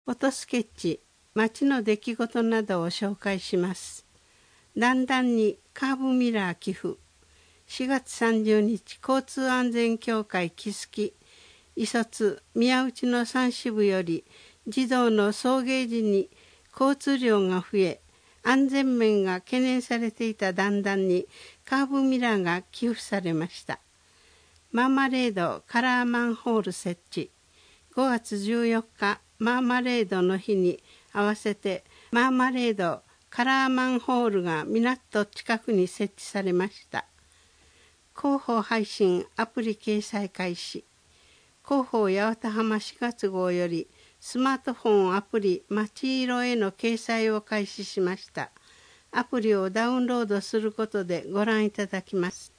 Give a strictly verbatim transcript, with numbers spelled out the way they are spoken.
フォトスケッチ、街の出来事などを紹介します。だんだんにカーブミラー寄付。しがつさんじゅうにち、交通安全協会木月、い卒宮内の三支部より、児童の送迎時に交通量が増え、安全面が懸念されていた段々にカーブミラーが寄付されました。マーマレードカラーマンホール設置。ごがつじゅうよっか、マーマレードの日に合わせてマーマレードカラーマンホールが港近くに設置されました。広報配信アプリ掲載開始。広報八幡浜しがつ号よりスマートフォンアプリまちいろへの掲載を開始しました。アプリをダウンロードすることでご覧いただきます。